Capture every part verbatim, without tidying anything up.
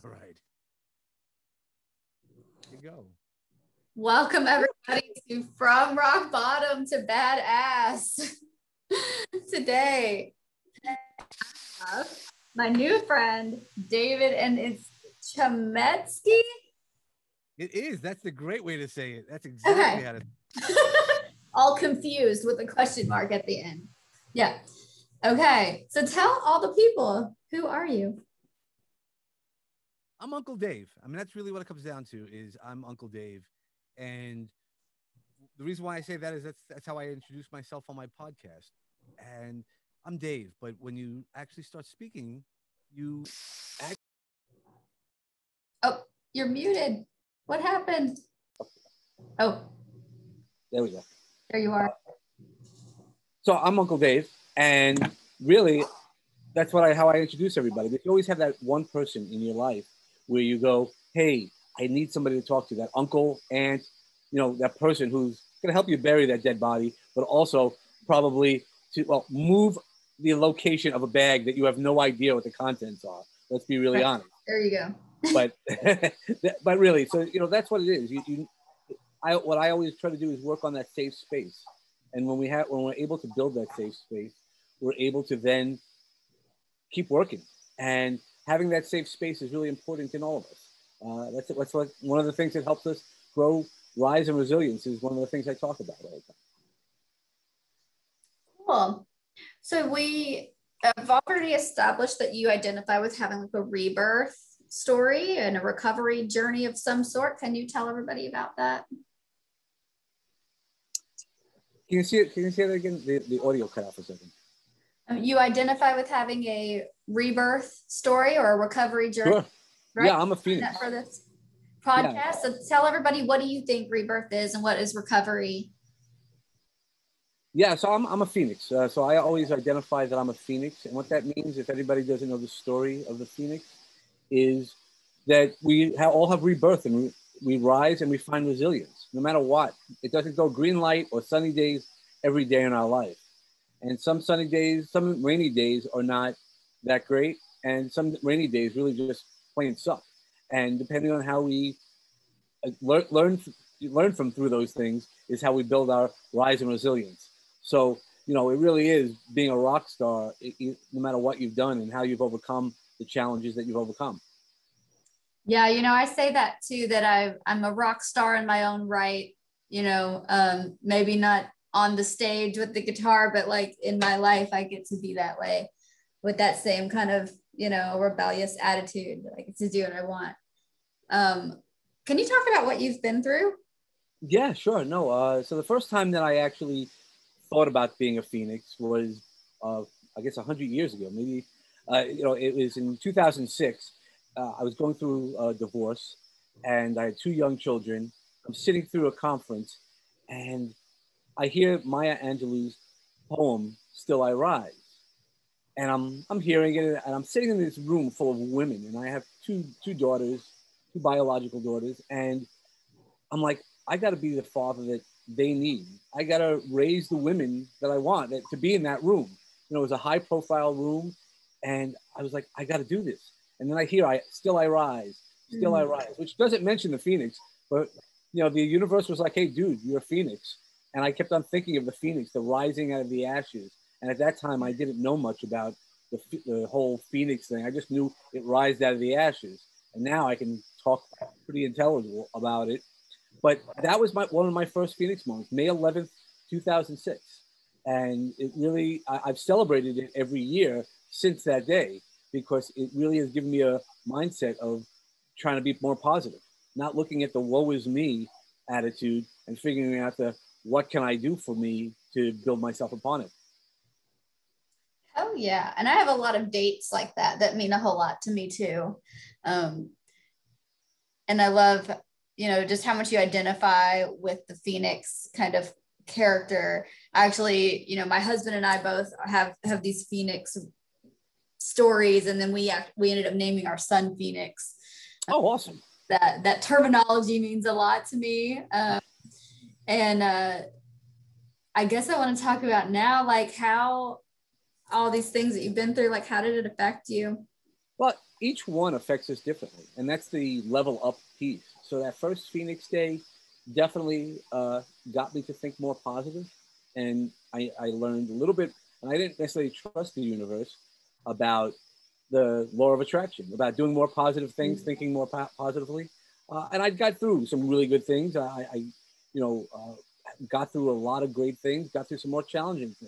All right. Here you go. Welcome everybody to From Rock Bottom to Badass. Today, I have my new friend, David, and it's Chemetsky. It is. That's the great way to say it. That's exactly Okay. how to. All confused with a question mark at the end. Yeah. Okay. So tell all the people, who are you? I'm Uncle Dave. I mean, that's really what it comes down to. Is I'm Uncle Dave, and the reason why I say that is that's that's how I introduce myself on my podcast. And I'm Dave, but when you actually start speaking, you. Act- Oh, you're muted. What happened? Oh, There we go. there you are. So I'm Uncle Dave, and really, that's what I how I introduce everybody. But you always have that one person in your life where you go, "Hey, I need somebody to talk to." That uncle, aunt, you know, that person who's going to help you bury that dead body, but also probably to well move the location of a bag that you have no idea what the contents are. Let's be really Right. honest. There you go. But but really, so you know, that's what it is. You, you I what I always try to do is work on that safe space. And when we have, when we're able to build that safe space, we're able to then keep working. And having that safe space is really important in all of us. Uh, that's that's what one of the things that helps us grow, rise, and resilience is one of the things I talk about all the time. Cool. So we have already established that you identify with having like a rebirth story and a recovery journey of some sort. Can you tell everybody about that? Can you see it? Can you see it again? The, the audio cut off for a second. Um, you identify with having a rebirth story or a recovery journey, Sure. right? Yeah, I'm a phoenix. For this podcast. Yeah. So tell everybody, what do you think rebirth is and what is recovery? Yeah, so I'm, I'm a phoenix. Uh, so I always identify that I'm a phoenix. And what that means, if anybody doesn't know the story of the phoenix, is that we have, all have rebirth and we, we rise and we find resilience, no matter what. It doesn't go green light or sunny days every day in our life. And some sunny days, some rainy days are not that great. And some rainy days really just plain suck. And depending on how we learn, learn, learn from through those things is how we build our rise and resilience. So, you know, it really is being a rock star, it, it, no matter what you've done and how you've overcome the challenges that you've overcome. Yeah, you know, I say that too, that I, I'm a rock star in my own right, you know, um, maybe not on the stage with the guitar, but like in my life, I get to be that way with that same kind of, you know, rebellious attitude that I get to do what I want. Um, can you talk about what you've been through? Yeah, sure. No. Uh, so the first time that I actually thought about being a phoenix was, uh, I guess, one hundred years ago. Maybe, uh, you know, it was in two thousand six. Uh, I was going through a divorce, and I had two young children. I'm sitting through a conference, and I hear Maya Angelou's poem, "Still I Rise." And I'm, I'm hearing it, and I'm sitting in this room full of women, and I have two, two daughters, two biological daughters, and I'm like, I got to be the father that they need. I got to raise the women that I want that, to be in that room. You know, it was a high profile room, and I was like, I got to do this. And then I hear, I still I rise, still mm. I rise, which doesn't mention the phoenix, but you know, the universe was like, hey, dude, you're a phoenix. And I kept on thinking of the phoenix, the rising out of the ashes. And at that time, I didn't know much about the, the whole phoenix thing. I just knew it rised out of the ashes. And now I can talk pretty intelligible about it. But that was my one of my first phoenix moments, May eleventh, two thousand six. And it really, I, I've celebrated it every year since that day, because it really has given me a mindset of trying to be more positive, not looking at the woe is me attitude and figuring out the what can I do for me to build myself upon it. Oh yeah. And I have a lot of dates like that that mean a whole lot to me too. Um, and I love, you know, just how much you identify with the Phoenix kind of character. Actually, you know, my husband and I both have, have these Phoenix stories. And then we, we ended up naming our son Phoenix. Oh, awesome. That, that terminology means a lot to me. Um, and uh, I guess I want to talk about now, like how all these things that you've been through, like how did it affect you? Well, each one affects us differently. And that's the level up piece. So that first Phoenix Day definitely uh, got me to think more positive. And I, I learned a little bit, and I didn't necessarily trust the universe about the law of attraction, about doing more positive things, mm-hmm. thinking more po- positively. Uh, and I got through some really good things. I, I you know, uh, got through a lot of great things, got through some more challenging things.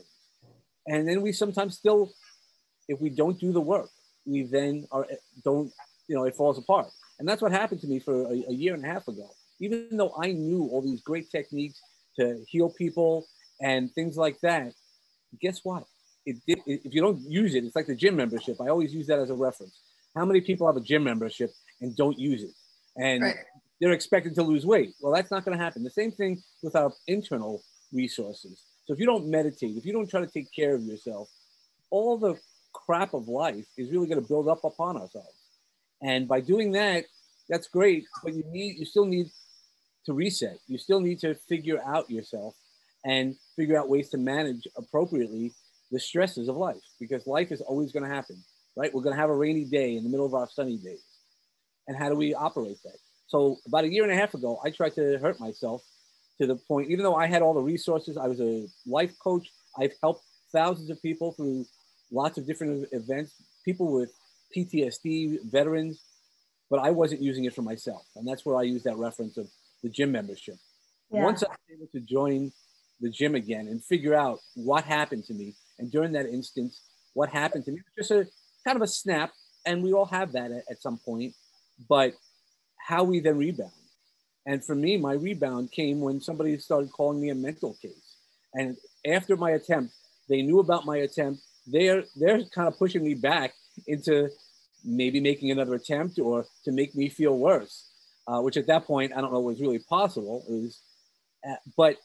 And then we sometimes still, if we don't do the work, we then are, don't, you know, it falls apart. And that's what happened to me for a, a year and a half ago. Even though I knew all these great techniques to heal people and things like that, guess what? It did, if you don't use it, it's like the gym membership. I always use that as a reference. How many people have a gym membership and don't use it? And right. they're expected to lose weight. Well, that's not going to happen. The same thing with our internal resources. So if you don't meditate, if you don't try to take care of yourself, all the crap of life is really going to build up upon ourselves. And by doing that, that's great, but you need, you still need to reset. You still need to figure out yourself and figure out ways to manage appropriately the stresses of life, because life is always going to happen, right? We're going to have a rainy day in the middle of our sunny days. And how do we operate that? So about a year and a half ago, I tried to hurt myself to the point, even though I had all the resources, I was a life coach. I've helped thousands of people through lots of different events, people with P T S D, veterans, but I wasn't using it for myself. And that's where I use that reference of the gym membership. Yeah. Once I was able to join the gym again and figure out what happened to me, and during that instance, what happened to me, just a kind of a snap, and we all have that at, at some point, but how we then rebound. And for me, my rebound came when somebody started calling me a mental case. And after my attempt, they knew about my attempt. They're, they're kind of pushing me back into maybe making another attempt or to make me feel worse, uh, which at that point, I don't know was really possible. It was, uh, but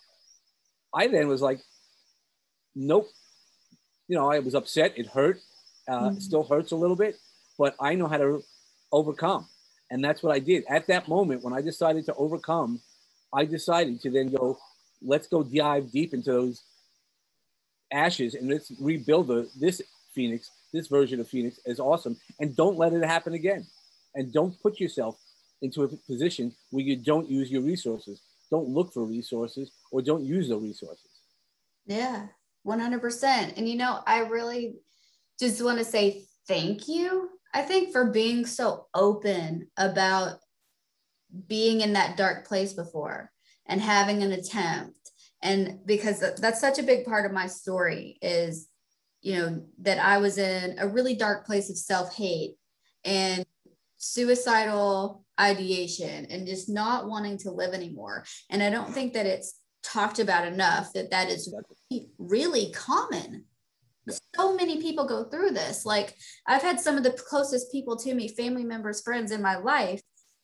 I then was like, nope. You know, I was upset. It hurt. Uh, mm-hmm. It still hurts a little bit, but I know how to overcome. And that's what I did. At that moment, when I decided to overcome, I decided to then go, let's go dive deep into those ashes and let's rebuild the, this Phoenix, this version of Phoenix is awesome. And don't let it happen again. And don't put yourself into a position where you don't use your resources. Don't look for resources or don't use the resources. Yeah, one hundred percent. And, you know, I really just want to say thank you, I think, for being so open about being in that dark place before and having an attempt. And because that's such a big part of my story is, you know, that I was in a really dark place of self-hate and suicidal ideation and just not wanting to live anymore. And I don't think that it's talked about enough that that is really, really common. So many people go through this. Like I've had some of the closest people to me, family members, friends in my life,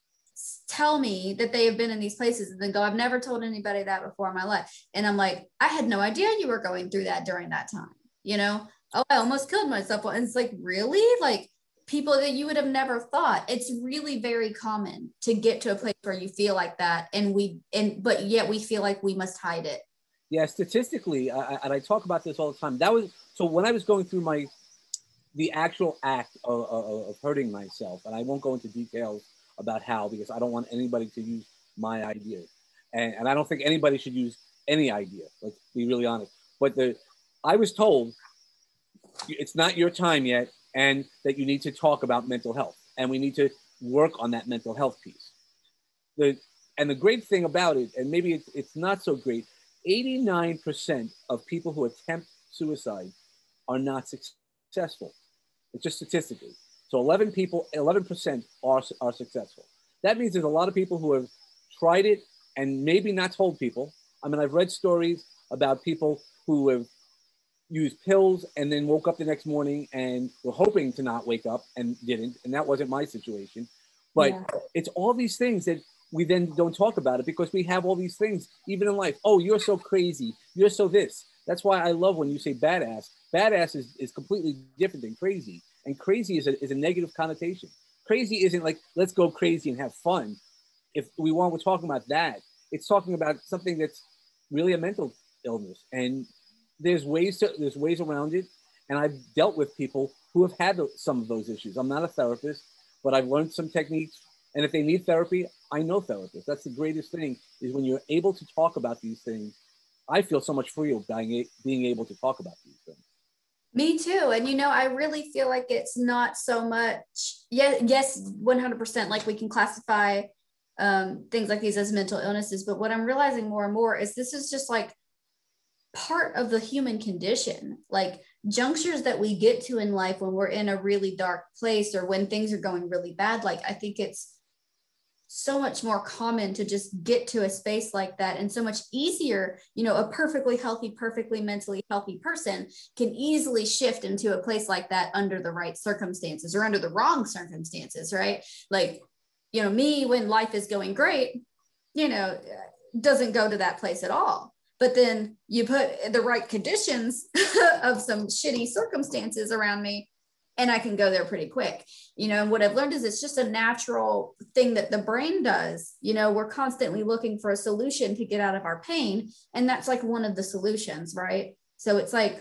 tell me that they have been in these places and then go, I've never told anybody that before in my life. And I'm like, I had no idea you were going through that during that time. You know, oh, I almost killed myself. And it's like, really? Like people that you would have never thought. It's really very common to get to a place where you feel like that. And we, and, but yet we feel like we must hide it. Yeah, statistically, I, and I talk about this all the time. That was, so when I was going through my, the actual act of, of, of hurting myself, and I won't go into details about how, because I don't want anybody to use my idea. And, and I don't think anybody should use any idea, let's be really honest. But the, I was told it's not your time yet, and that you need to talk about mental health, and we need to work on that mental health piece. The, and the great thing about it, and maybe it's, it's not so great, eighty-nine percent of people who attempt suicide are not successful. It's just statistically. So eleven people, eleven percent are, are successful. That means there's a lot of people who have tried it and maybe not told people. I mean, I've read stories about people who have used pills and then woke up the next morning and were hoping to not wake up and didn't. And that wasn't my situation. But yeah. It's all these things that we then don't talk about it because we have all these things, even in life. Oh, you're so crazy. You're so this. That's why I love when you say badass. Badass is, is completely different than crazy. And crazy is a, is a negative connotation. Crazy isn't like, let's go crazy and have fun. If we want, we're talking about that. It's talking about something that's really a mental illness. And there's ways to, there's ways around it. And I've dealt with people who have had some of those issues. I'm not a therapist. but I've learned some techniques. And if they need therapy, I know therapists. That's the greatest thing, is when you're able to talk about these things. I feel so much freer by being able to talk about these things. Me too. And, you know, I really feel like it's not so much, yeah, yes, one hundred percent. Like we can classify um, things like these as mental illnesses. But what I'm realizing more and more is this is just like part of the human condition, like junctures that we get to in life when we're in a really dark place or when things are going really bad. Like, I think it's so much more common to just get to a space like that, and so much easier. You know, a perfectly healthy, perfectly mentally healthy person can easily shift into a place like that under the right circumstances or under the wrong circumstances, right? Like, you know, me, when life is going great, you know, doesn't go to that place at all. But then you put the right conditions of some shitty circumstances around me, and I can go there pretty quick. You know, and what I've learned is it's just a natural thing that the brain does. You know, we're constantly looking for a solution to get out of our pain. And that's like one of the solutions, right? So it's like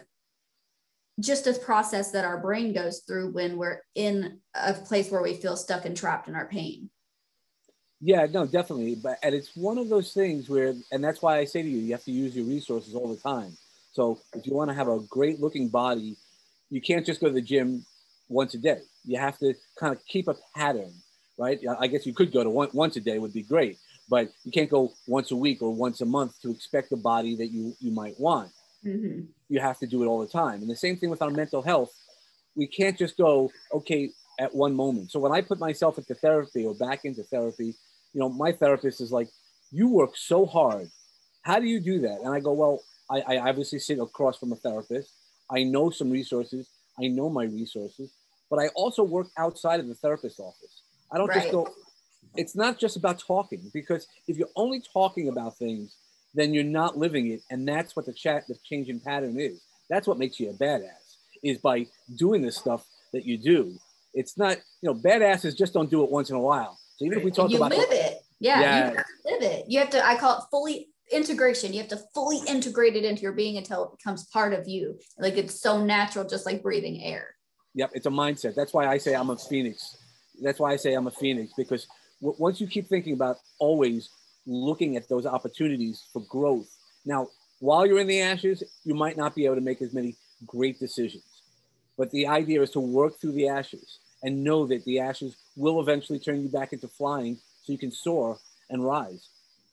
just a process that our brain goes through when we're in a place where we feel stuck and trapped in our pain. Yeah, no, definitely. But and it's one of those things where, and that's why I say to you, you have to use your resources all the time. So if you want to have a great looking body, you can't just go to the gym once a day. You have to kind of keep a pattern, right? I guess you could go to one, once a day would be great, but you can't go once a week or once a month to expect the body that you, you might want. Mm-hmm. You have to do it all the time. And the same thing with our mental health. We can't just go, okay, at one moment. So when I put myself into therapy or back into therapy, you know, my therapist is like, you work so hard. How do you do that? And I go, well, I, I obviously sit across from a therapist. I know some resources. I know my resources, but I also work outside of the therapist's office. I don't right. just go, it's not just about talking, because if you're only talking about things, then you're not living it. And that's what the chat, the change in pattern is. That's what makes you a badass, is by doing the stuff that you do. It's not, you know, badasses just don't do it once in a while. So even if we talk you about- You live it. Yeah, yeah, you have to live it. You have to, I call it fully integration. You have to fully integrate it into your being until it becomes part of you. Like it's so natural, just like breathing air. Yep, it's a mindset. That's why I say I'm a phoenix. That's why I say I'm a phoenix, because w- once you keep thinking about always looking at those opportunities for growth. Now, while you're in the ashes, you might not be able to make as many great decisions. But the idea is to work through the ashes and know that the ashes will eventually turn you back into flying so you can soar and rise.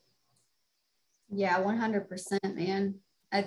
Yeah, one hundred percent, man. I,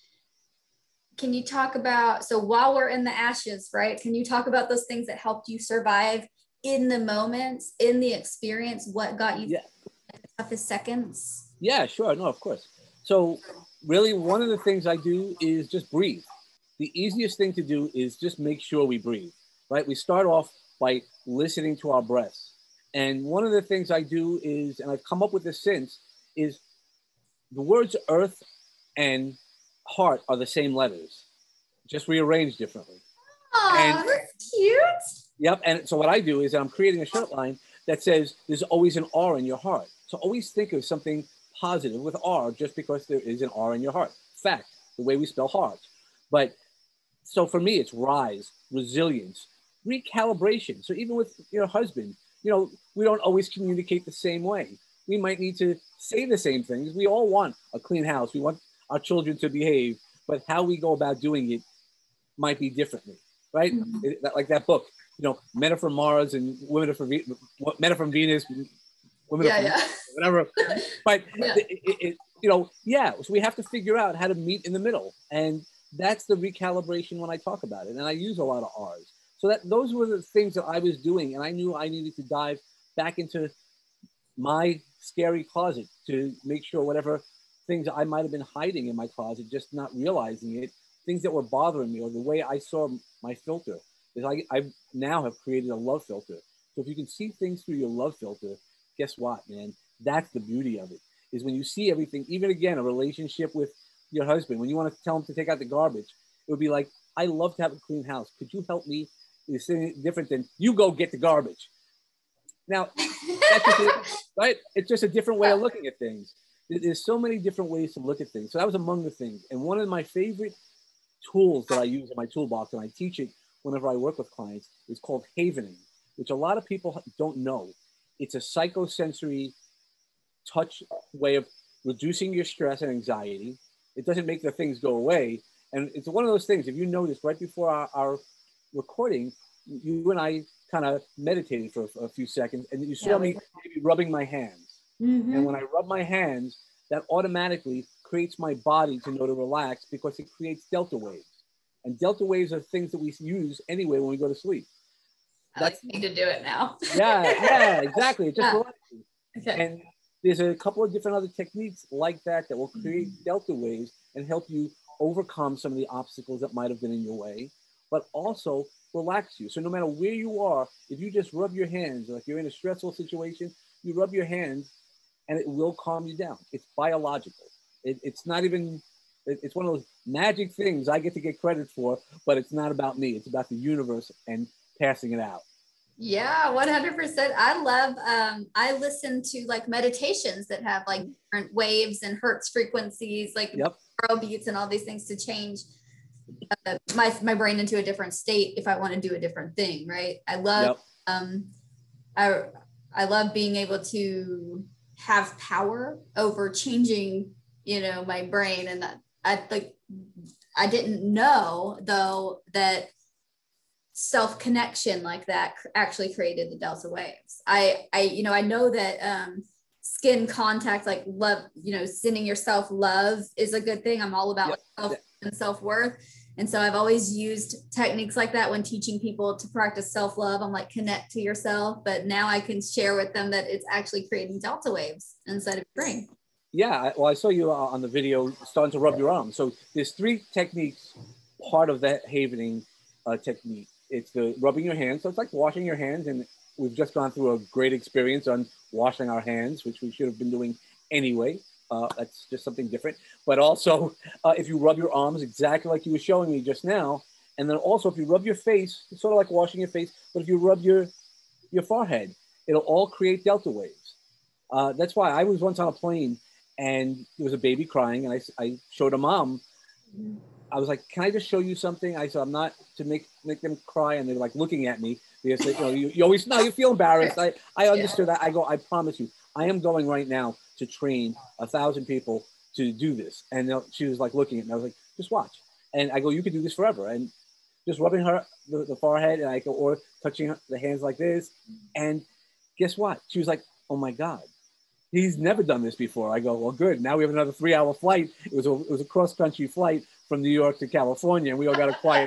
can you talk about, so while we're in the ashes, right? Can you talk about those things that helped you survive in the moments, in the experience? What got you yeah. the toughest seconds? Yeah, sure. No, of course. So really one of the things I do is just breathe. The easiest thing to do is just make sure we breathe, right? We start off by listening to our breaths. And one of the things I do is, and I've come up with this since, is the words earth and heart are the same letters, just rearranged differently. Oh, that's cute. Yep. And so what I do is I'm creating a shirt line that says there's always an R in your heart. So always think of something positive with R, just because there is an R in your heart. Fact, the way we spell heart. But so for me, it's rise, resilience, recalibration. So even with your husband, you know, we don't always communicate the same way. We might need to say the same things. We all want a clean house. We want our children to behave, but how we go about doing it might be differently, right? Mm-hmm. It, like that book, you know, men are from Mars and women are from, men are from Venus, women yeah, are from yeah. whatever. But, yeah. it, it, it, you know, yeah, so we have to figure out how to meet in the middle. And that's the recalibration when I talk about it. And I use a lot of R's. So that those were the things that I was doing. And I knew I needed to dive back into my scary closet to make sure whatever things I might have been hiding in my closet, just not realizing it, things that were bothering me, or the way I saw my filter, is I, I now have created a love filter. So if you can see things through your love filter, guess what, man? That's the beauty of it, is when you see everything, even again, a relationship with your husband, when you want to tell him to take out the garbage, it would be like, I love to have a clean house. Could you help me? It's different than you go get the garbage. Now, that's just a, right? It's just a different way of looking at things. There's so many different ways to look at things. So that was among the things. And one of my favorite tools that I use in my toolbox, and I teach it whenever I work with clients, is called havening. which a lot of people don't know. It's a psychosensory touch way of reducing your stress and anxiety. It doesn't make the things go away. And it's one of those things, if you noticed right before our, our recording, you and I kind of meditated for a, a few seconds, and you saw yeah, me maybe rubbing my hands. Mm-hmm. And when I rub my hands, that automatically creates my body to know to relax because it creates delta waves. And delta waves are things that we use anyway when we go to sleep. That's, I like need to do it now. yeah, yeah, exactly. It just yeah. relaxes. Okay. And there's a couple of different other techniques like that that will create mm-hmm. delta waves and help you overcome some of the obstacles that might have been in your way, but also relax you. So no matter where you are, if you just rub your hands, like you're in a stressful situation, you rub your hands and it will calm you down. It's biological. It, it's not even, it, it's one of those magic things I get to get credit for, but it's not about me. It's about the universe and passing it out. Yeah, one hundred percent. I love, um, I listen to like meditations that have like different waves and hertz frequencies, like yep. beats and all these things to change uh, my, my brain into a different state if I want to do a different thing, right? I love, yep. um, I, I love being able to have power over changing, you know, my brain. And that I like, I didn't know though that self-connection like that actually created the delta waves. I, I, you know, I know that um, skin contact, like love, you know, sending yourself love is a good thing. I'm all about yep. self and self-worth. And so I've always used techniques like that when teaching people to practice self-love. I'm like, connect to yourself. But now I can share with them that it's actually creating delta waves inside of your brain. Yeah, well, I saw you uh, on the video starting to rub your arm. So there's three techniques, part of that havening uh, technique. It's the rubbing your hands. So it's like washing your hands. And we've just gone through a great experience on washing our hands, which we should have been doing anyway. Uh, that's just something different. But also, uh, if you rub your arms exactly like you were showing me just now, and then also if you rub your face, it's sort of like washing your face, but if you rub your, your forehead, it'll all create delta waves. Uh, that's why I was once on a plane and there was a baby crying, and I, I showed a mom. I was like, can I just show you something? I said, I'm not to make make them cry. And they're like looking at me because they, you know, you, you always, no, you feel embarrassed. I, I understood that. I go, I promise you, I am going right now to train a thousand people to do this. And she was like looking at me. I was like, just watch. And I go, you could do this forever. And just rubbing her the, the forehead, and I go, or touching her, the hands like this. And guess what? She was like, oh my God, he's never done this before. I go, well, good. Now we have another three hour flight. It was a, it was a cross country flight from New York to California, and we all got a quiet.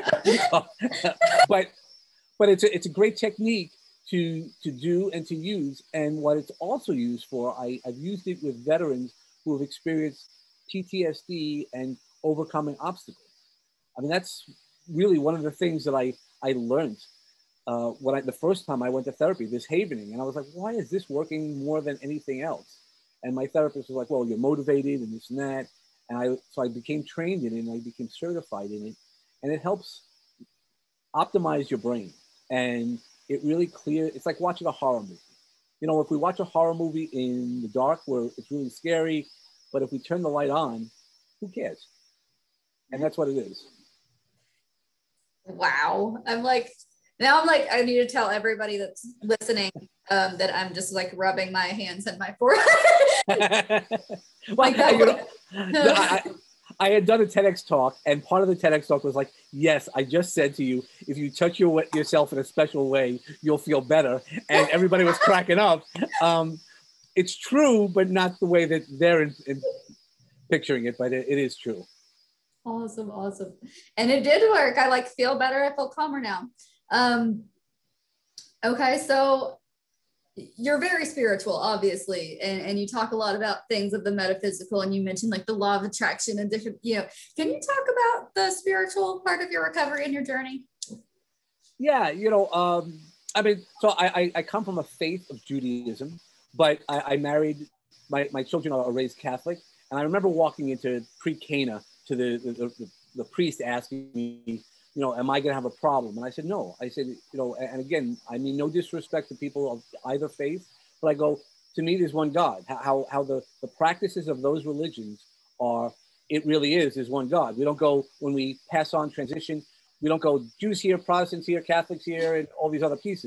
but but it's a, it's a great technique to to do and to use. And what it's also used for, I, I've used it with veterans who have experienced P T S D and overcoming obstacles. I mean, that's really one of the things that I, I learned uh, when I, the first time I went to therapy, this havening. And I was like, why is this working more than anything else? And my therapist was like, well, you're motivated and this and that. And I, so I became trained in it, and I became certified in it. And it helps optimize your brain. And it really clear, it's like watching a horror movie. You know, if we watch a horror movie in the dark where it's really scary, but if we turn the light on, who cares? And that's what it is. Wow. I'm like, now I'm like, I need to tell everybody that's listening um, that I'm just like rubbing my hands and my forehead. well, like that. You know, I, I had done a TEDx talk, and part of the TEDx talk was like, yes, I just said to you, if you touch your, yourself in a special way, you'll feel better. And everybody was cracking up. Um, it's true, but not the way that they're in, in picturing it, but it, it is true. Awesome, awesome. And it did work. I like feel better. I feel calmer now. Um, okay, so you're very spiritual, obviously, and, and you talk a lot about things of the metaphysical, and you mentioned like the law of attraction and different, you know, can you talk about the spiritual part of your recovery and your journey? Yeah, you know, um, I mean, so I, I, I come from a faith of Judaism, but I, I married, my, my children are raised Catholic, and I remember walking into pre-Cana to the, the, the, the priest asking me, you know, am I going to have a problem? And I said, no. I said, you know, and again, I mean, no disrespect to people of either faith, but I go, to me, there's one God. How, how the, the practices of those religions are, it really is, is one God. We don't go, when we pass on transition, we don't go Jews here, Protestants here, Catholics here, and all these other pieces.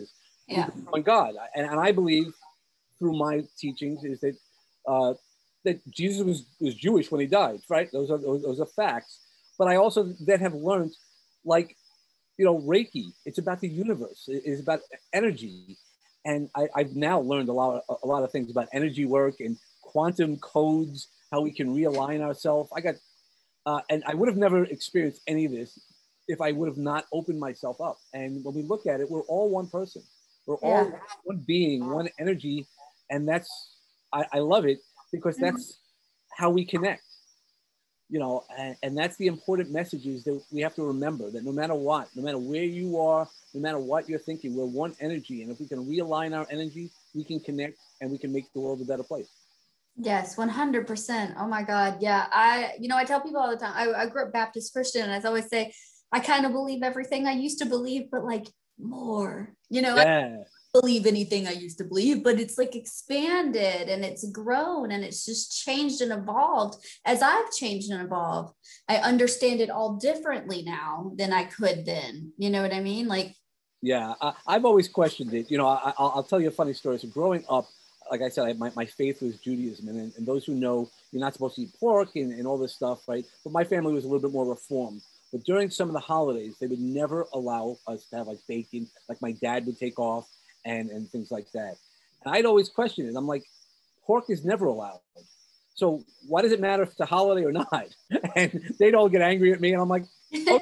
Yeah. on God. And, and I believe through my teachings is that uh, that Jesus was, was Jewish when he died, right? Those are those, those are facts. But I also then have learned, like, you know, Reiki, it's about the universe. It's about energy. And I, I've now learned a lot, a lot of things about energy work and quantum codes, how we can realign ourselves. I got, uh, and I would have never experienced any of this if I would have not opened myself up. And when we look at it, we're all one person. We're all Yeah. one being, one energy. And that's, I, I love it because that's how we connect. You know, and, and that's the important messages that we have to remember, that no matter what, no matter where you are, no matter what you're thinking, we're one energy. And if we can realign our energy, we can connect and we can make the world a better place. Yes, one hundred percent. Oh my God. Yeah. I, you know, I tell people all the time, I, I grew up Baptist Christian, and I always say, I kind of believe everything I used to believe, but like more, you know, Yeah. believe anything I used to believe, but it's like expanded and it's grown and it's just changed and evolved as I've changed and evolved. I understand it all differently now than I could then. You know what I mean? Like, yeah, I, I've always questioned it. You know, I, I'll, I'll tell you a funny story. So growing up, like I said, I, my, my faith was Judaism. And, and those who know, you're not supposed to eat pork and, and all this stuff, right? But my family was a little bit more reformed. But during some of the holidays, they would never allow us to have like bacon, like my dad would take off. And, and things like that. And I'd always question it. I'm like, pork is never allowed. So why does it matter if it's a holiday or not? And they'd all get angry at me. And I'm like, oh.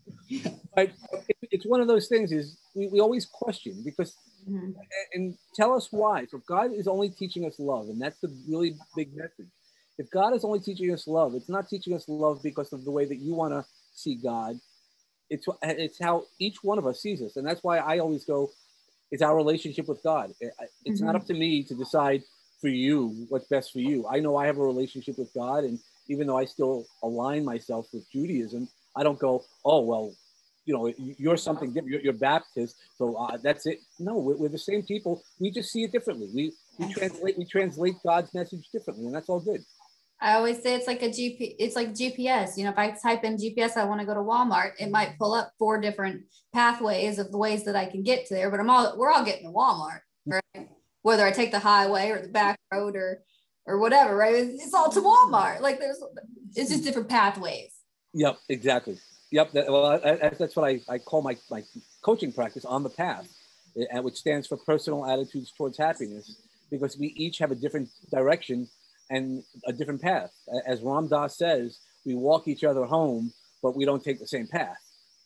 But it, it's one of those things is we, we always question because, mm-hmm. and, and tell us why. So God is only teaching us love. And that's the really big message. If God is only teaching us love, it's not teaching us love because of the way that you want to see God. It's, it's how each one of us sees us. And that's why I always go, it's our relationship with God. It's mm-hmm. not up to me to decide for you what's best for you. I know I have a relationship with God, and even though I still align myself with Judaism, I don't go, oh, well, you know, you're something different. You're, you're Baptist, so uh, that's it. No, we're, we're the same people. We just see it differently. We we translate we translate God's message differently, and that's all good. I always say it's like a G P, it's like G P S. You know, if I type in G P S, I want to go to Walmart, it might pull up four different pathways of the ways that I can get to there, but I'm all, we're all getting to Walmart, right? Whether I take the highway or the back road or, or whatever, right? It's, it's all to Walmart. Like there's, it's just different pathways. Yep, exactly. Yep. That, well, I, I, that's what I, I call my, my coaching practice, On the Path, which stands for Personal Attitudes Towards Happiness, because we each have a different direction and a different path. As Ram Dass says, we walk each other home, but we don't take the same path.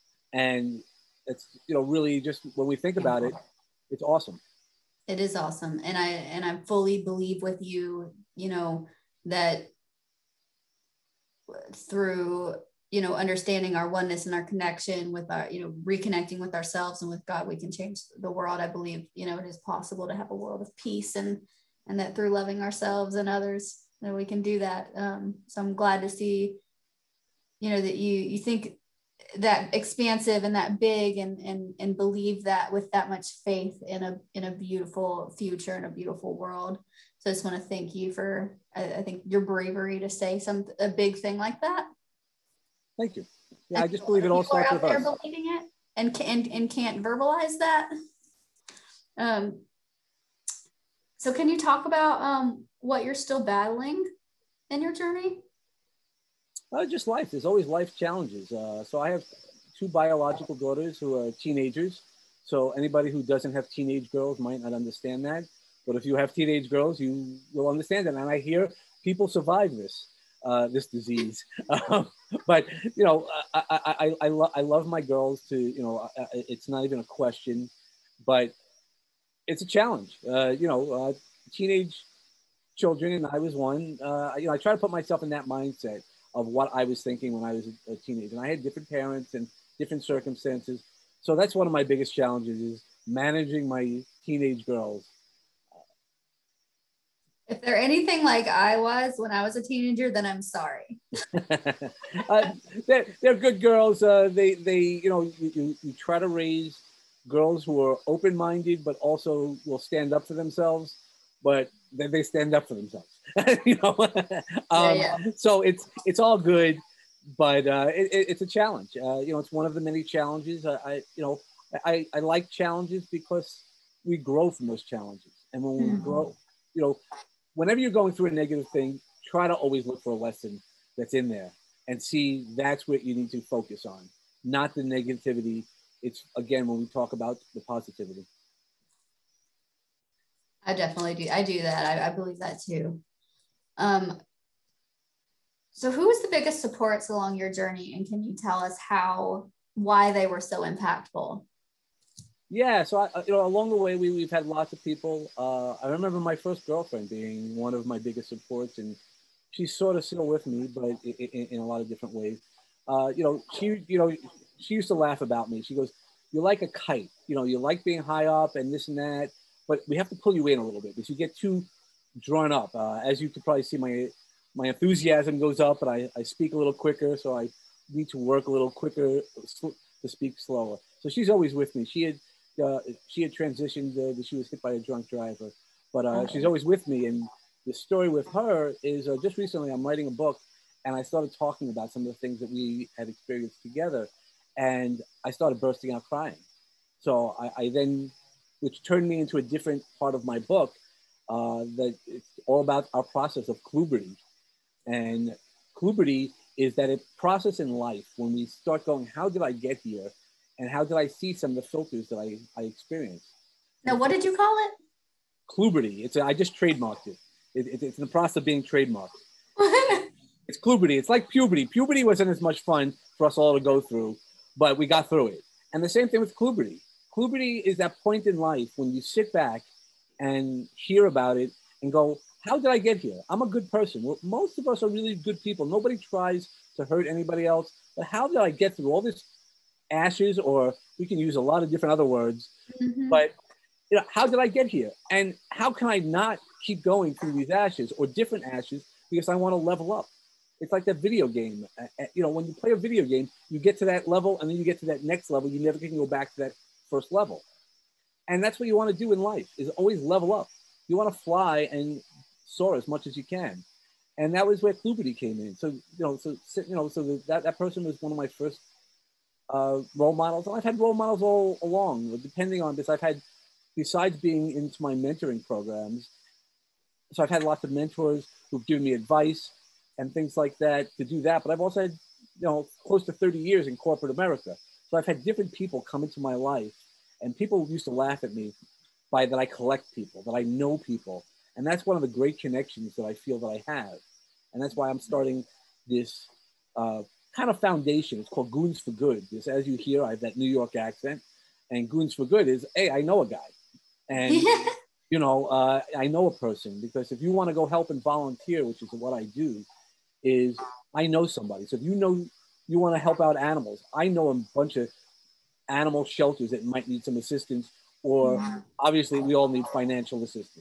And it's, you know, really just when we think about it, it's awesome. It is awesome. And I, and I fully believe with you, you know, that through, you know, understanding our oneness and our connection with our, you know, reconnecting with ourselves and with God, we can change the world. I believe, you know, it is possible to have a world of peace, and and that through loving ourselves and others, that we can do that. Um, so I'm glad to see, you know, that you, you think that expansive and that big, and, and, and believe that with that much faith in a, in a beautiful future and a beautiful world. So I just want to thank you for, I, I think your bravery to say some, a big thing like that. Thank you. Yeah, I just believe it all starts with us. Believing it and can, and can't verbalize that. Um, So can you talk about um, what you're still battling in your journey? Uh, just life. There's always life challenges. Uh, so I have two biological daughters who are teenagers. So anybody who doesn't have teenage girls might not understand that. But if you have teenage girls, you will understand that. And I hear people survive this, uh, this disease. um, but, you know, I, I, I, I, lo- I love my girls to, you know, it's not even a question. But it's a challenge. Uh, you know, uh, teenage children, and I was one. Uh, you know, I try to put myself in that mindset of what I was thinking when I was a, a teenager. And I had different parents and different circumstances. So that's one of my biggest challenges is managing my teenage girls. If they're anything like I was when I was a teenager, then I'm sorry. uh, they're, they're good girls. Uh, they, they, you know, you, you, you try to raise girls who are open-minded, but also will stand up for themselves, but then they stand up for themselves, you know? um, yeah, yeah. So it's, it's all good, but uh, it, it, it's a challenge. Uh, you know, it's one of the many challenges. I, I you know, I, I like challenges because we grow from those challenges. And when we Mm-hmm. grow, you know, whenever you're going through a negative thing, try to always look for a lesson that's in there and see that's what you need to focus on, not the negativity. It's, again, when we talk about the positivity. I definitely do. I do that. I, I believe that too. Um, so who was the biggest supports along your journey? And can you tell us how, why they were so impactful? Yeah, so I, you know, along the way, we, we've had lots of people. Uh, I remember my first girlfriend being one of my biggest supports, and she's sort of still with me, but in, in, in a lot of different ways. Uh, you know, she, you know, she used to laugh about me. She goes, "You're like a kite. You know, you like being high up and this and that, but we have to pull you in a little bit because you get too drawn up. Uh, as you could probably see, my my enthusiasm goes up, and I, I speak a little quicker, so I need to work a little quicker to speak slower." So she's always with me. She had uh, she had transitioned. Uh, she was hit by a drunk driver, but uh, Oh. she's always with me. And the story with her is uh, just recently I'm writing a book, and I started talking about some of the things that we had experienced together, and I started bursting out crying. So I, I then, which turned me into a different part of my book, uh, that it's all about our process of Kluberty. And Kluberty is that a process in life when we start going, how did I get here? And how did I see some of the filters that I, I experienced? Now, what did you call it? Kluberty. It's a, I just trademarked it. It, it. It's in the process of being trademarked. It's Kluberty. It's like puberty. Puberty wasn't as much fun for us all to go through, but we got through it. And the same thing with Kluberty. Kluberty is that point in life when you sit back and hear about it and go, how did I get here? I'm a good person. Well, most of us are really good people. Nobody tries to hurt anybody else. But how did I get through all this ashes, or we can use a lot of different other words, Mm-hmm. but you know, how did I get here? And how can I not keep going through these ashes or different ashes because I want to level up? It's like that video game. Uh, you know, when you play a video game, you get to that level and then you get to that next level. You never can go back to that first level. And that's what you want to do in life, is always level up. You want to fly and soar as much as you can. And that was where Kluberty came in. So, you know, so, you know, so that, that person was one of my first uh, role models. And I've had role models all along, depending on this. I've had, besides being into my mentoring programs, so I've had lots of mentors who've given me advice and things like that to do that. But I've also had, you know, close to thirty years in corporate America. So I've had different people come into my life, and people used to laugh at me by that I collect people, that I know people. And that's one of the great connections that I feel that I have. And that's why I'm starting this uh, kind of foundation. It's called Goons for Good. Because as you hear, I have that New York accent. And Goons for Good is, hey, I know a guy. And, you know, uh, I know a person. Because if you want to go help and volunteer, which is what I do, is I know somebody. So if you know you want to help out animals, I know a bunch of animal shelters that might need some assistance, or mm-hmm. obviously we all need financial assistance.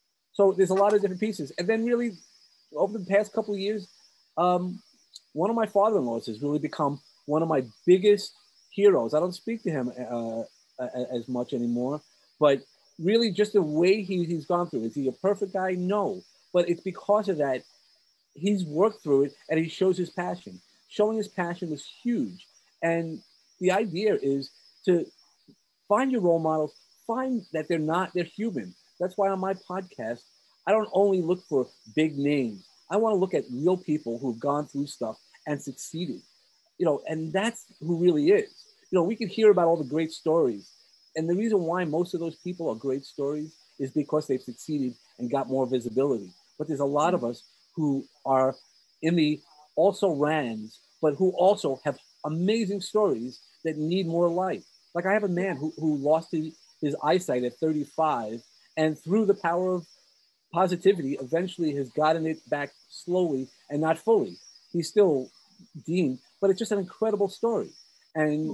So there's a lot of different pieces. And then really over the past couple of years, um, one of my father-in-laws has really become one of my biggest heroes. I don't speak to him uh, as much anymore, but really just the way he, he's gone through. Is he a perfect guy? No, but it's because of that, he's worked through it and he shows his passion. Showing his passion was huge. And the idea is to find your role models, find that they're not, they're human. That's why on my podcast, I don't only look for big names. I want to look at real people who've gone through stuff and succeeded, you know, and that's who really is. You know, we can hear about all the great stories. And the reason why most of those people are great stories is because they've succeeded and got more visibility. But there's a lot of us who are in the also rans, but who also have amazing stories that need more light. Like I have a man who, who lost his, his eyesight at thirty-five, and through the power of positivity, eventually has gotten it back slowly and not fully. He's still deemed, but it's just an incredible story. And,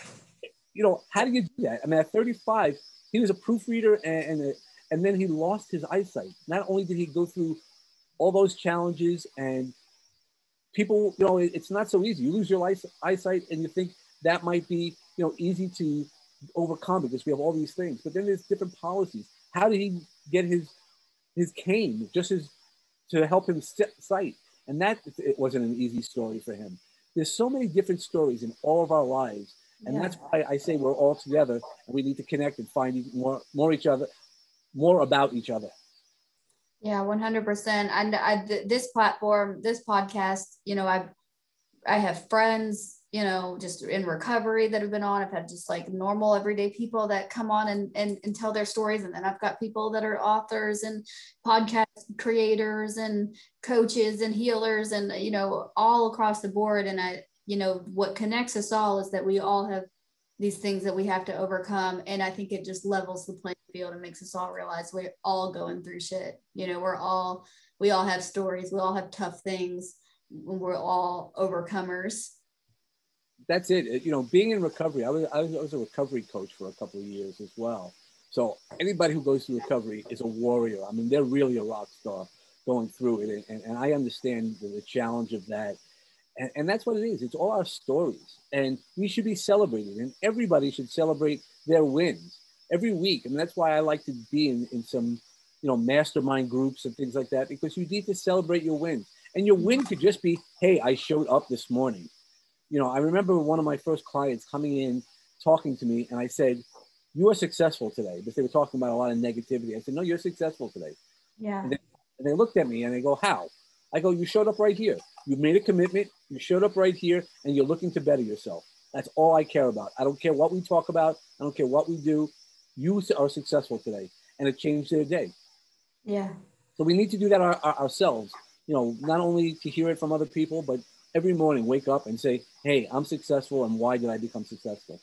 you know, how do you do that? I mean, at thirty-five, he was a proofreader and, and, a, and then he lost his eyesight. Not only did he go through all those challenges, and people, you know, it, it's not so easy. You lose your eyesight and you think that might be, you know, easy to overcome because we have all these things. But then there's different policies. How did he get his his cane just as to help him sight? And that it wasn't an easy story for him. There's so many different stories in all of our lives And Yeah. that's why I say we're all together and we need to connect and find more, more each other, more about each other. Yeah, one hundred percent. And I, th- this platform, this podcast, you know, I, I have friends, you know, just in recovery that have been on. I've had just like normal everyday people that come on and, and, and tell their stories. And then I've got people that are authors and podcast creators and coaches and healers and, you know, all across the board. And I, you know, what connects us all is that we all have these things that we have to overcome. And I think it just levels the playing field and makes us all realize we're all going through shit. You know, we're all, we all have stories. We all have tough things. We're all overcomers. That's it. You know, being in recovery, I was, I was, I was a recovery coach for a couple of years as well. So anybody who goes through recovery is a warrior. I mean, they're really a rock star going through it. And, and I understand the, the challenge of that. And, and that's what it is. It's all our stories. And we should be celebrated. And everybody should celebrate their wins every week. And that's why I like to be in, in some, you know, mastermind groups and things like that, because you need to celebrate your wins. And your win could just be, hey, I showed up this morning. You know, I remember one of my first clients coming in, talking to me, and I said, you are successful today. Because they were talking about a lot of negativity. I said, no, you're successful today. Yeah. And they, and they looked at me and they go, how? I go, you showed up right here. You made a commitment. You showed up right here and you're looking to better yourself. That's all I care about. I don't care what we talk about. I don't care what we do. You are successful today. And it changed their day. Yeah. So we need to do that our, our, ourselves. You know, not only to hear it from other people, but every morning wake up and say, hey, I'm successful. And why did I become successful?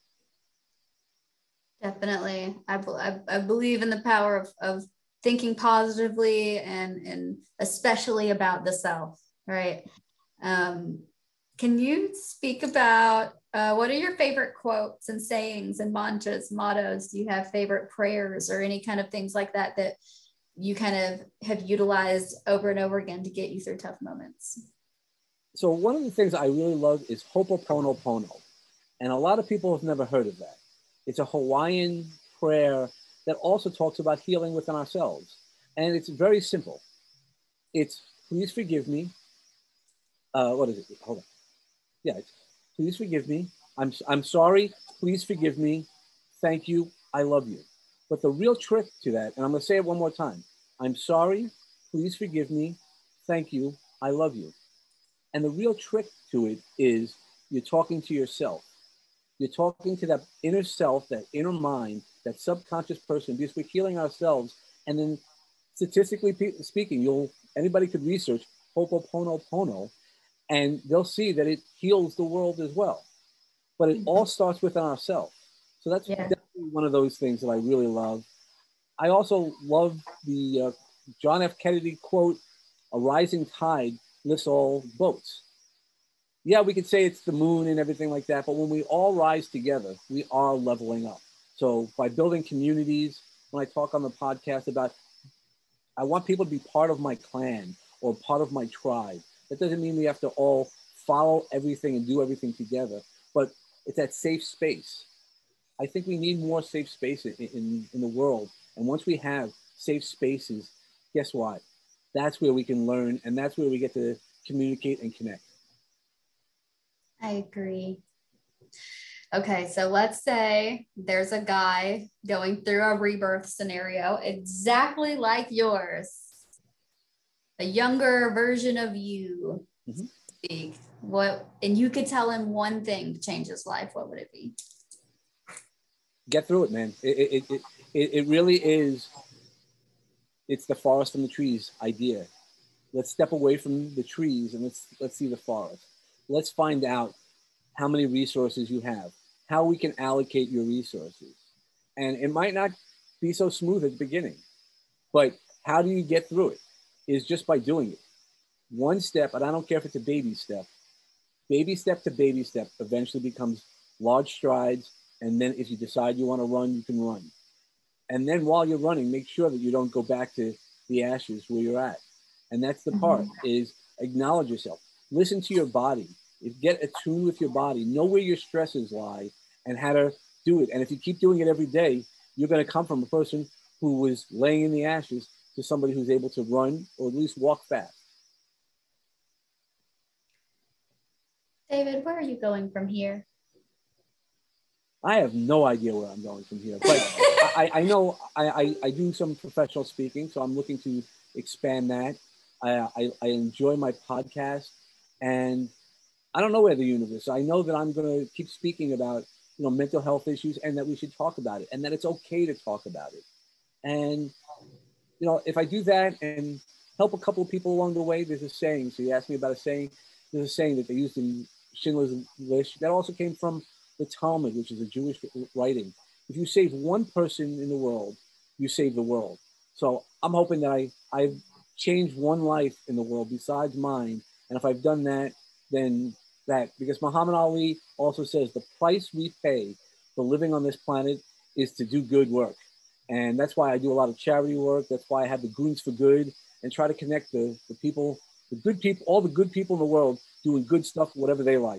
Definitely. I, I, I believe in the power of, of thinking positively and, and especially about the self, right? Um, can you speak about uh, what are your favorite quotes and sayings and mantras, mottos? Do you have favorite prayers or any kind of things like that that you kind of have utilized over and over again to get you through tough moments? So one of the things I really love is Ho'oponopono. And a lot of people have never heard of that. It's a Hawaiian prayer that also talks about healing within ourselves. And it's very simple. It's, please forgive me. Uh, what is it? Hold on. Yeah, it's, please forgive me. I'm, I'm sorry. Please forgive me. Thank you. I love you. But the real trick to that, and I'm going to say it one more time. I'm sorry. Please forgive me. Thank you. I love you. And the real trick to it is you're talking to yourself. You're talking to that inner self, that inner mind, that subconscious person, because we're healing ourselves. And then statistically speaking, you'll anybody could research Ho'oponopono, and they'll see that it heals the world as well. But it all starts within ourselves. So that's Yeah. definitely one of those things that I really love. I also love the uh, John F. Kennedy quote, a rising tide lifts all boats. Yeah, we could say it's the moon and everything like that, but when we all rise together, we are leveling up. So by building communities, when I talk on the podcast about, I want people to be part of my clan or part of my tribe. That doesn't mean we have to all follow everything and do everything together, but it's that safe space. I think we need more safe spaces in, in, in the world. And once we have safe spaces, guess what? That's where we can learn, and that's where we get to communicate and connect. I agree. Okay, so let's say there's a guy going through a rebirth scenario exactly like yours, a younger version of you. Mm-hmm. Speak. What, and you could tell him one thing to change his life. What would it be? Get through it, man. It it it it, it really is. It's the forest and the trees idea. Let's step away from the trees and let's let's see the forest. Let's find out how many resources you have, how we can allocate your resources. And it might not be so smooth at the beginning, but how do you get through it? Is just by doing it. One step, and I don't care if it's a baby step, baby step to baby step eventually becomes large strides. And then if you decide you want to run, you can run. And then while you're running, make sure that you don't go back to the ashes where you're at. And that's the part, mm-hmm. is acknowledge yourself. Listen to your body. Get attuned with your body. Know where your stresses lie and how to do it. And if you keep doing it every day, you're going to come from a person who was laying in the ashes to somebody who's able to run or at least walk fast. David, where are you going from here? I have no idea where I'm going from here, but I, I know I, I, I do some professional speaking, so I'm looking to expand that. I, I, I enjoy my podcast, and I don't know where the universe. I know that I'm going to keep speaking about, you know, mental health issues, and that we should talk about it, and that it's okay to talk about it. And, you know, if I do that and help a couple of people along the way, there's a saying. So you asked me about a saying. There's a saying that they used in Schindler's List that also came from the Talmud, which is a Jewish writing. If you save one person in the world, you save the world. So I'm hoping that I, I've changed one life in the world besides mine. And if I've done that, then that, because Muhammad Ali also says the price we pay for living on this planet is to do good work. And that's why I do a lot of charity work. That's why I have the Goons for Good and try to connect the, the people, the good people, all the good people in the world doing good stuff, whatever they like.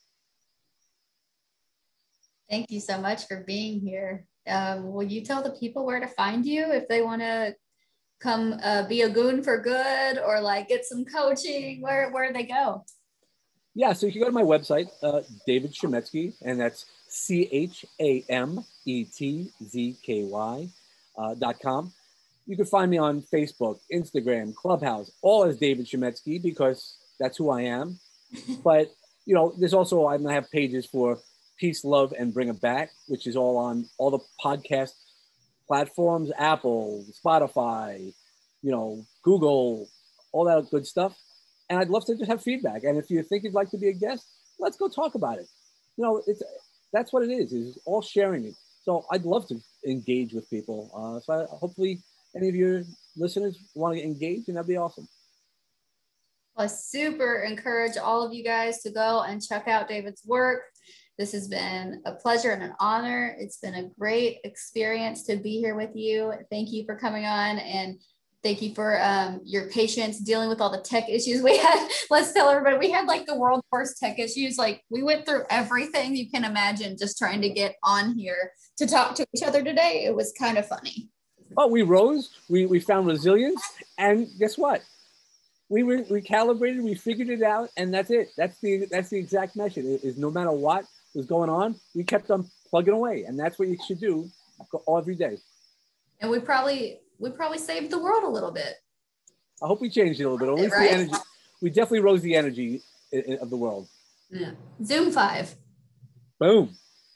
Thank you so much for being here. Um, will you tell the people where to find you if they want to come uh, be a goon for good or like get some coaching? Where where do they go? Yeah, so you can go to my website, uh, David Chametzky, and that's C H A M E T Z K Y uh, dot com. You can find me on Facebook, Instagram, Clubhouse, all as David Chametzky because that's who I am. But, you know, there's also, I'm going to have pages for Peace, Love, and Bring It Back, which is all on all the podcast platforms, Apple, Spotify, you know, Google, all that good stuff. And I'd love to just have feedback. And if you think you'd like to be a guest, let's go talk about it. You know, it's that's what it is, is all sharing it. So I'd love to engage with people. Uh, so I, hopefully any of your listeners want to engage, and that'd be awesome. Well, I super encourage all of you guys to go and check out David's work. This has been a pleasure and an honor. It's been a great experience to be here with you. Thank you for coming on, and thank you for um, your patience dealing with all the tech issues we had. Let's tell everybody, we had like the world's worst tech issues. Like we went through everything you can imagine just trying to get on here to talk to each other today. It was kind of funny. Oh, we rose, we, we found resilience, and guess what? We were recalibrated, we figured it out, and that's it. That's the that's the exact message. It is no matter what was going on, we kept on plugging away, and that's what you should do every day. And we probably we probably saved the world a little bit. I hope we changed it a little bit. At least right? the energy. We definitely rose the energy of the world. Yeah. Zoom five. Boom.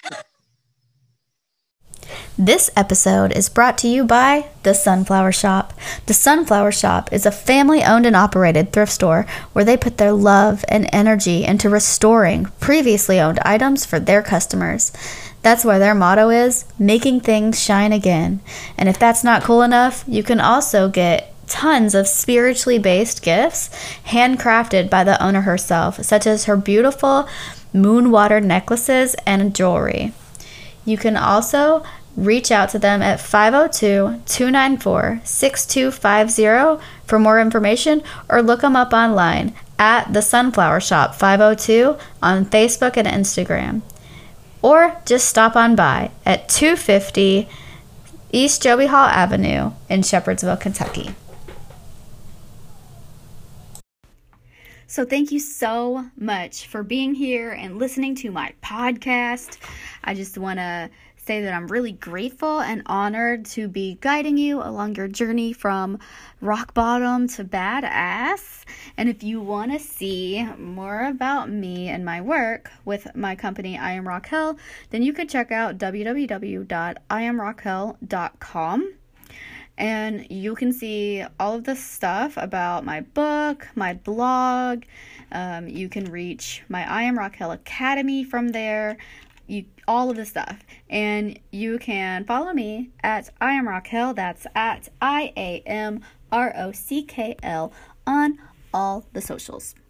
This episode is brought to you by The Sunflower Shop. The Sunflower Shop is a family-owned and operated thrift store where they put their love and energy into restoring previously owned items for their customers. That's why their motto is, making things shine again. And if that's not cool enough, you can also get tons of spiritually based gifts handcrafted by the owner herself, such as her beautiful moon water necklaces and jewelry. You can also reach out to them at five oh two, two nine four, six two five zero for more information, or look them up online at The Sunflower Shop five oh two on Facebook and Instagram. Or just stop on by at two fifty East Joby Hall Avenue in Shepherdsville, Kentucky. So thank you so much for being here and listening to my podcast. I just want to say that I'm really grateful and honored to be guiding you along your journey from rock bottom to badass. And if you want to see more about me and my work with my company, I Am Raquel, then you can check out w w w dot i am raquel dot com. And you can see all of the stuff about my book, my blog. Um, you can reach my I Am Raquel Academy from there. You, all of the stuff. And you can follow me at I Am Raquel. That's at I A M R O C K L on all the socials.